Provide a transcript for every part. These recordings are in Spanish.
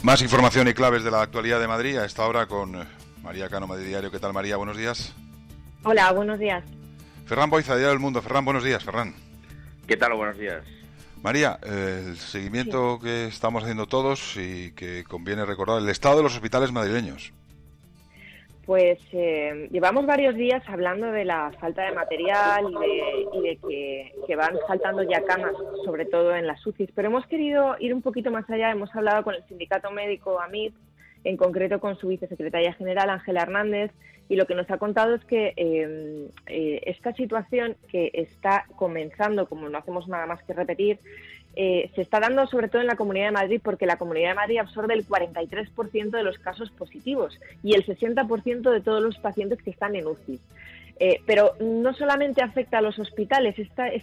Más información y claves de la actualidad de Madrid a esta hora con María Cano, Madrid Diario. ¿Qué tal, María? Buenos días. Hola, buenos días. Ferran Boiza, Diario del Mundo. Ferran, buenos días, Ferran. ¿Qué tal? Buenos días. María, el seguimiento que estamos haciendo todos y que conviene recordar, el estado de los hospitales madrileños. Pues llevamos varios días hablando de la falta de material y de que van faltando ya camas, sobre todo en las UCIs, pero hemos querido ir un poquito más allá. Hemos hablado con el sindicato médico AMIT, en concreto con su vicesecretaria general, Ángela Hernández, y lo que nos ha contado es que esta situación que está comenzando, como no hacemos nada más que repetir, se está dando sobre todo en la Comunidad de Madrid, porque la Comunidad de Madrid absorbe el 43% de los casos positivos y el 60% de todos los pacientes que están en UCI. Pero no solamente afecta a los hospitales, este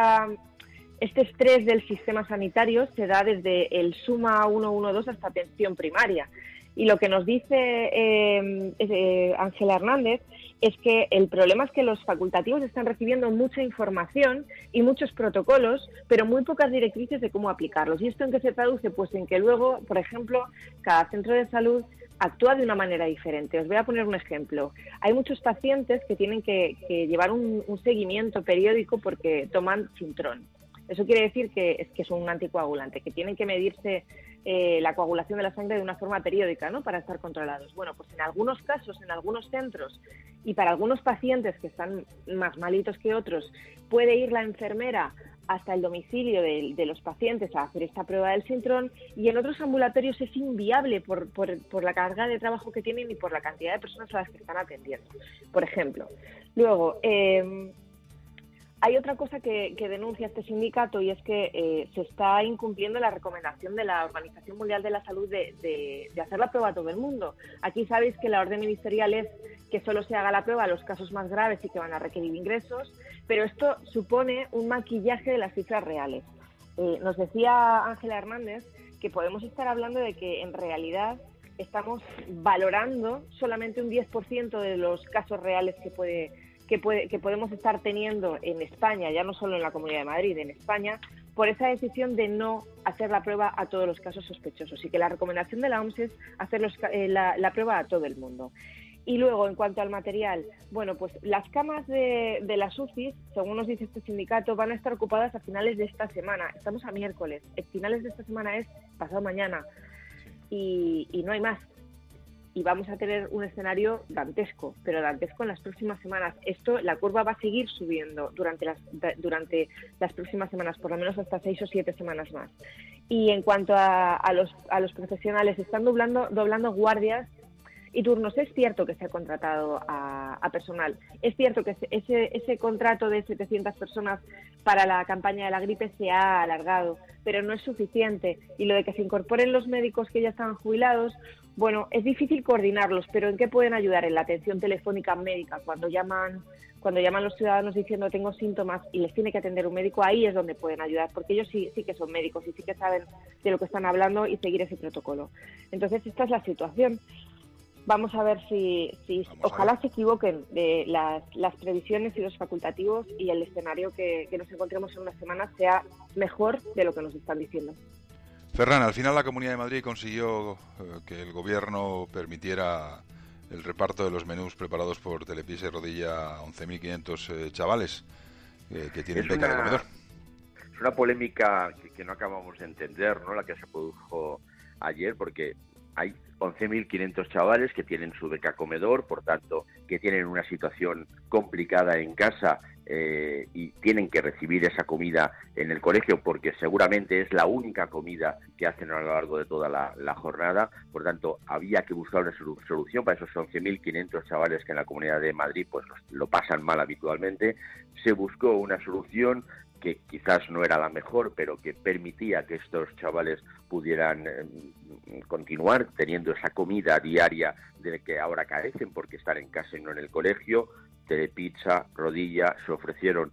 estrés del sistema sanitario se da desde el suma 112 hasta atención primaria. Y lo que nos dice Ángela Hernández es que el problema es que los facultativos están recibiendo mucha información y muchos protocolos, pero muy pocas directrices de cómo aplicarlos. ¿Y esto en qué se traduce? Pues en que luego, por ejemplo, cada centro de salud actúa de una manera diferente. Os voy a poner un ejemplo. Hay muchos pacientes que tienen que llevar un seguimiento periódico porque toman Sintrón. Eso quiere decir que es un anticoagulante, que tienen que medirse la coagulación de la sangre de una forma periódica, ¿no?, para estar controlados. Bueno, pues en algunos casos, en algunos centros y para algunos pacientes que están más malitos que otros, puede ir la enfermera hasta el domicilio de los pacientes a hacer esta prueba del Sintrón, y en otros ambulatorios es inviable por la carga de trabajo que tienen y por la cantidad de personas a las que están atendiendo, por ejemplo. Luego, hay otra cosa que denuncia este sindicato, y es que se está incumpliendo la recomendación de la Organización Mundial de la Salud de hacer la prueba a todo el mundo. Aquí sabéis que la orden ministerial es que solo se haga la prueba a los casos más graves y que van a requerir ingresos, pero esto supone un maquillaje de las cifras reales. Nos decía Ángela Hernández que podemos estar hablando de que en realidad estamos valorando solamente un 10% de los casos reales que podemos estar teniendo en España, ya no solo en la Comunidad de Madrid, en España, por esa decisión de no hacer la prueba a todos los casos sospechosos, y que la recomendación de la OMS es hacer la prueba a todo el mundo. Y luego, en cuanto al material, bueno, pues las camas de las UCIs, según nos dice este sindicato, van a estar ocupadas a finales de esta semana. Estamos a miércoles, finales de esta semana es pasado mañana, y no hay más. Y vamos a tener un escenario dantesco, pero dantesco en las próximas semanas. La curva va a seguir subiendo durante las próximas semanas, por lo menos hasta 6 o 7 semanas más. Y en cuanto a los profesionales, están doblando guardias y turnos. Es cierto que se ha contratado a personal. Es cierto que ese contrato de 700 personas para la campaña de la gripe se ha alargado, pero no es suficiente. Y lo de que se incorporen los médicos que ya estaban jubilados, bueno, es difícil coordinarlos, pero ¿en qué pueden ayudar? En la atención telefónica médica, cuando llaman los ciudadanos diciendo tengo síntomas y les tiene que atender un médico, ahí es donde pueden ayudar, porque ellos sí que son médicos y sí que saben de lo que están hablando y seguir ese protocolo. Entonces, esta es la situación. Vamos a ver si ojalá se equivoquen de las previsiones y los facultativos, y el escenario que nos encontremos en unas semanas sea mejor de lo que nos están diciendo. Ferran, al final la Comunidad de Madrid consiguió que el gobierno permitiera el reparto de los menús preparados por Telepisa y Rodilla a 11.500 chavales que tienen beca de comedor. Es una polémica que no acabamos de entender, ¿no?, la que se produjo ayer, porque hay 11.500 chavales que tienen su beca comedor, por tanto, que tienen una situación complicada en casa y tienen que recibir esa comida en el colegio, porque seguramente es la única comida que hacen a lo largo de toda la jornada. Por tanto, había que buscar una solución para esos 11.500 chavales que en la Comunidad de Madrid pues lo pasan mal habitualmente. Se buscó una solución que quizás no era la mejor, pero que permitía que estos chavales pudieran continuar teniendo esa comida diaria de la que ahora carecen porque están en casa y no en el colegio. Telepizza, Rodilla se ofrecieron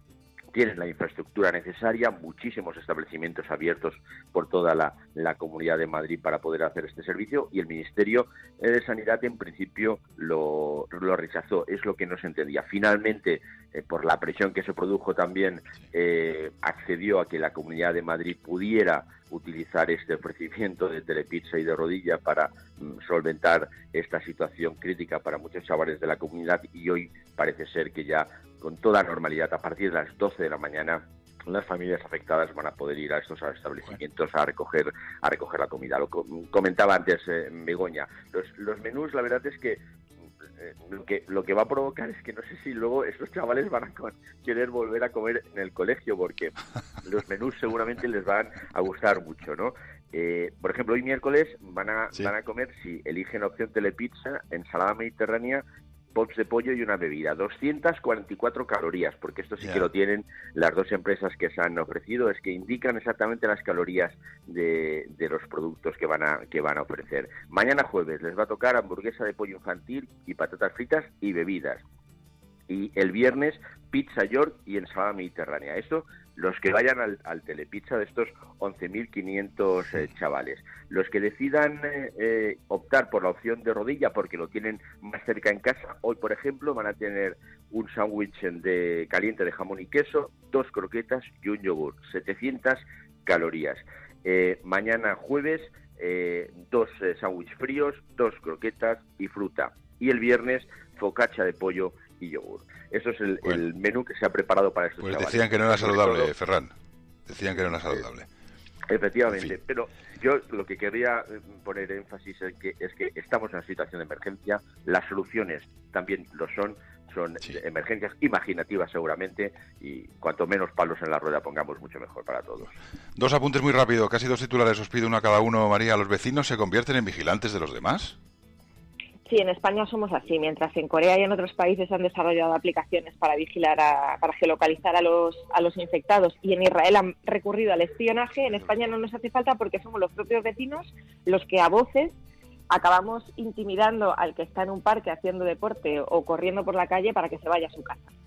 tienen la infraestructura necesaria, muchísimos establecimientos abiertos por toda la Comunidad de Madrid para poder hacer este servicio, y el Ministerio de Sanidad en principio lo rechazó. Es lo que no se entendía. Finalmente, por la presión que se produjo también, accedió a que la Comunidad de Madrid pudiera utilizar este ofrecimiento de Telepizza y de Rodilla para solventar esta situación crítica para muchos chavales de la comunidad, y hoy parece ser que ya con toda normalidad, a partir de las 12 de la mañana, las familias afectadas van a poder ir a estos establecimientos a recoger la comida. Lo comentaba antes Begoña, los menús, la verdad es que lo que va a provocar es que no sé si luego estos chavales van a querer volver a comer en el colegio, porque los menús seguramente les van a gustar mucho, ¿no? Por ejemplo, hoy miércoles van a comer, si eligen opción Telepizza, ensalada mediterránea, pots de pollo y una bebida, 244 calorías, porque esto sí que lo tienen las dos empresas que se han ofrecido, es que indican exactamente las calorías de los productos que van a ofrecer. Mañana jueves les va a tocar hamburguesa de pollo infantil y patatas fritas y bebidas. Y el viernes pizza York y ensalada mediterránea. Eso los que vayan al Telepizza de estos 11.500 chavales. Los que decidan optar por la opción de Rodilla porque lo tienen más cerca en casa, hoy por ejemplo van a tener un sándwich caliente de jamón y queso, 2 croquetas y un yogur, 700 calorías. Mañana jueves 2 sándwiches fríos, 2 croquetas y fruta. Y el viernes focaccia de pollo y yogur. Eso es el menú que se ha preparado para estos chavales. Decían que no era saludable, Ferran. Decían que no era saludable. Efectivamente, en fin. Pero yo lo que quería poner énfasis es que estamos en una situación de emergencia. Las soluciones también lo son emergencias imaginativas seguramente, y cuanto menos palos en la rueda pongamos, mucho mejor para todos. 2 apuntes muy rápido, casi 2 titulares, os pido uno a cada uno. María, ¿los vecinos se convierten en vigilantes de los demás? Sí, en España somos así. Mientras en Corea y en otros países han desarrollado aplicaciones para vigilar, para geolocalizar a los infectados, y en Israel han recurrido al espionaje, en España no nos hace falta, porque somos los propios vecinos los que a voces acabamos intimidando al que está en un parque haciendo deporte o corriendo por la calle para que se vaya a su casa.